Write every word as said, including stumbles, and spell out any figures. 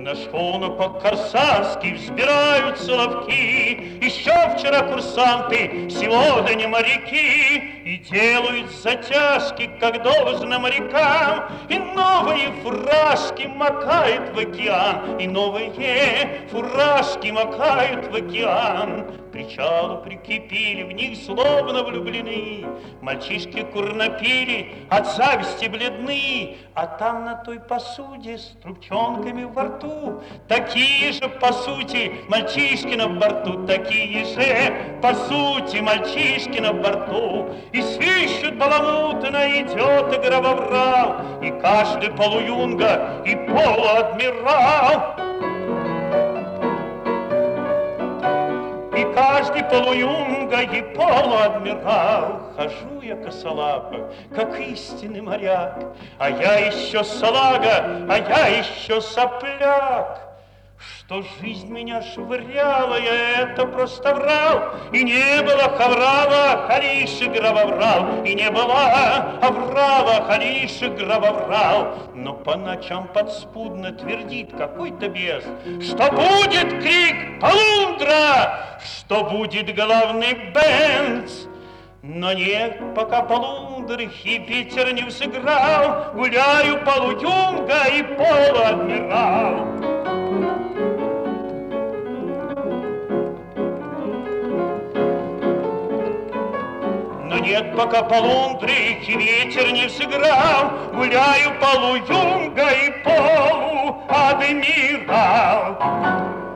На шхуну по-корсарски взбираются ловки. Еще вчера курсанты, сегодня моряки. И делают затяжки, как должно морякам. И новые фуражки макают в океан. И новые фуражки макают в океан. К причалу прикипели, в них словно влюблены. Мальчишки кур напили, от зависти бледны. А там на той посуде с трубчонками во рту такие же, по сути, мальчишки на борту. Такие же, по сути, мальчишки на борту. И свищут баламутно, идет гробоврал. И каждый полуюнга и полуадмирал. И каждый полуюнга и полуадмирал. Хожу я косолапо, как истинный моряк, а я еще салага, а я еще сопляк. Что жизнь меня швыряла, я это просто врал. И не было Хаврала, Халиши гробоврал. И не было Хаврала, Халиши гробоврал. Но по ночам подспудно твердит какой-то бес, что будет крик полундра, что будет главный бенц. Но нет, пока полундры и ветер не взыграл, гуляю полуюнга и полуадмирал. Но нет, пока полундры и ветер не взыграл, гуляю полуюнга и полуадмирал.